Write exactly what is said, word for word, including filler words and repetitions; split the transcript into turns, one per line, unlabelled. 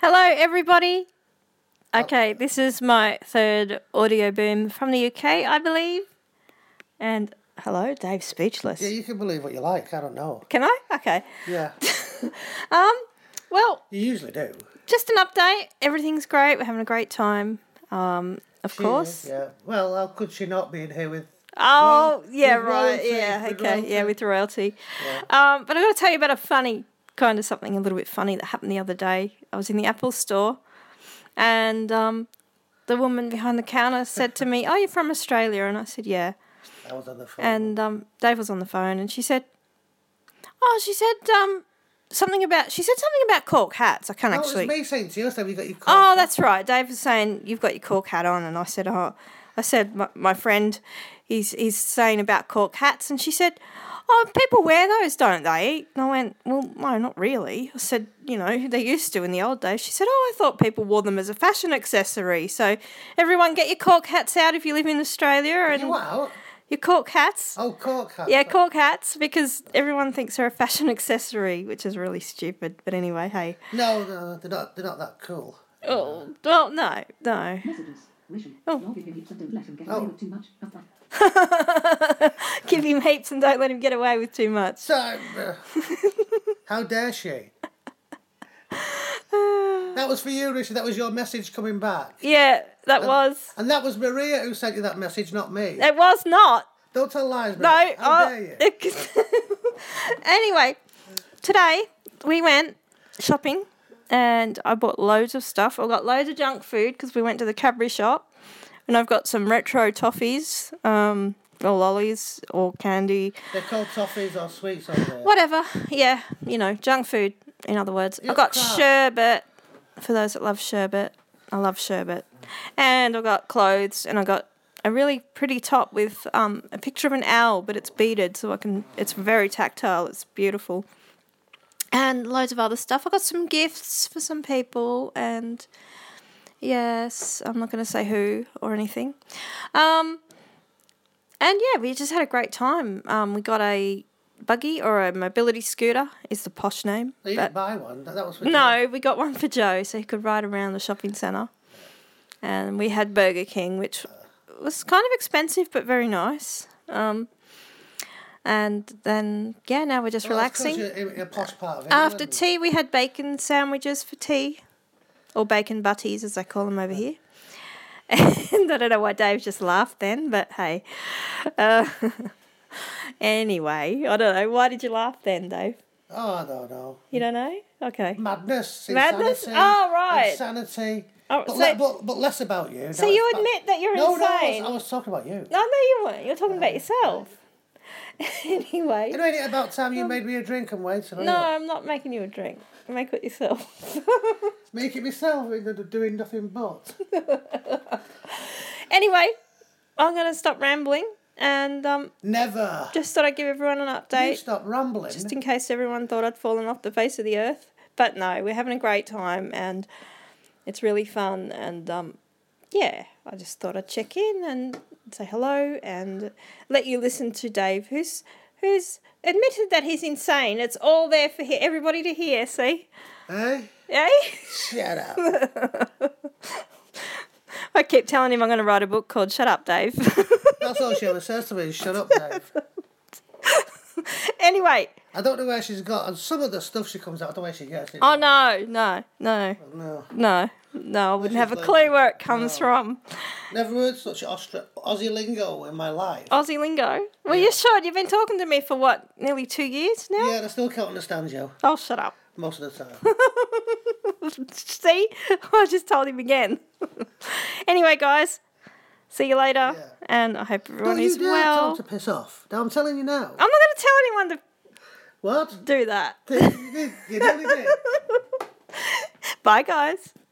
Hello, everybody. Okay, this is my third audio boom from the U K, I believe. And hello, Dave's speechless.
Yeah, you can believe what you like. I don't know.
Can I? Okay.
Yeah.
um. Well,
You usually do.
just an update. Everything's great. We're having a great time. Um. Of
She
course.
is, yeah. Well, how could she not be in here with?
Oh,
royal-
yeah,
with
right.
royalty,
Yeah.
with
Okay. Yeah,
royalty?
with royalty.
Yeah.
Um. But I got to tell you about a funny kind of something a little bit funny that happened the other day. I was in the Apple store, and um, the woman behind the counter said to me, "Oh, you're from Australia?" And I said, "Yeah."
I was on the phone.
And um, Dave was on the phone, and she said, "Oh, she said um, something about she said something about cork hats. I can't
no,
actually."
it was me saying to you, so you got your.
Oh, that's right. Dave was saying you've got your cork hat on, and I said, "Oh," I said, "My, my friend, he's he's saying about cork hats," and she said, "Oh, people wear those, don't they?" And I went, "Well, no, not really." I said, "You know, they used to in the old days." She said, "Oh, I thought people wore them as a fashion accessory. So everyone, get your cork hats out if you live in Australia, and
You out?
your cork hats."
Oh, cork hats.
Yeah, cork hats, because everyone thinks they're a fashion accessory, which is really stupid. But anyway, hey.
No, no, they're not. They're not that cool.
Oh, well, no, no.
Messages. Mission.
Oh.
Log in heaps and don't let him get
Oh.
away with too much. Bye-bye.
Give him heaps and don't let him get away with too much.
So, uh, how dare she? That was for you, Richard. That was your message coming back.
Yeah, that
And-
was.
And that was Maria who sent you that message, not me.
It was not.
Don't tell lies,
No.
Maria. How
oh,
dare you?
it- anyway, today we went shopping and I bought loads of stuff. I got loads of junk food because we went to the Cadbury shop, and I've got some retro toffees, um, or lollies, or candy,
They're called toffees or sweets over there.
whatever. Yeah, you know, junk food. In other words, I
You're
got
crap.
sherbet. For those that love sherbet, I love sherbet, and I got clothes, and I got a really pretty top with um, a picture of an owl, but it's beaded, so I can. It's very tactile. It's beautiful, and loads of other stuff. I got some gifts for some people, and yes, I'm not going to say who or anything. Um, and yeah, we just had a great time. Um, we got a buggy, or a mobility scooter is the posh name.
You
but-
didn't buy one. That, that was for
no, we got one for Joe so he could ride around the shopping centre. And we had Burger King, which was kind of expensive but very nice. Um, and then, yeah, now we're just
Well, that's 'cause
relaxing.
you're in a posh part of it.
After
isn't it?
tea, we had bacon sandwiches for tea, or bacon butties as they call them over here. And I don't know why Dave just laughed then, but hey. Uh, anyway, I don't know. Why did you laugh then, Dave?
Oh, I don't know.
You don't know? Okay.
Madness.
Madness?
Insanity,
Oh, right.
Insanity.
Oh,
but,
so-
le- but, but less about you.
So
No,
you
it's about-
admit that you're
No, no, I
insane?
was, I was talking about you.
No, no, you weren't. You're talking about yourself. Anyway.
You know, ain't it about time you made me a drink and wait?
No, I'm not making you a drink. Make it yourself.
Make it myself, instead of doing nothing but.
Anyway, I'm going to stop rambling and um,
Never.
just thought I'd give everyone an
You
update,
stop rambling.
just in case everyone thought I'd fallen off the face of the earth. But no, we're having a great time and it's really fun. And um, yeah, I just thought I'd check in and say hello and let you listen to Dave, who's who's admitted that he's insane. It's all there for he- everybody to hear, see?
Eh?
Eh?
Shut up.
I keep telling him I'm going to write a book called Shut Up, Dave.
That's all she ever says to me. Shut up, Dave.
Anyway.
I don't know where she's got, and some of the stuff she comes out, I don't know where she gets it.
Oh, no, no, no,
No.
no, no. I wouldn't
she's
have a
like-
clue where it comes
No.
from.
Never heard such Austra- Aussie lingo in my life.
Aussie lingo. Well, you should. You've been talking to me for, what, nearly two years now?
Yeah, and I still can't understand you
Oh, shut up.
most of the time.
See? I just told him again. Anyway, guys, see you later.
Yeah.
And I hope everyone
Don't
is
you dare tell
well.
them to piss off. Now, I'm telling you now.
I'm not going to tell anyone to
What?
do that.
You did. You nearly did.
Bye, guys.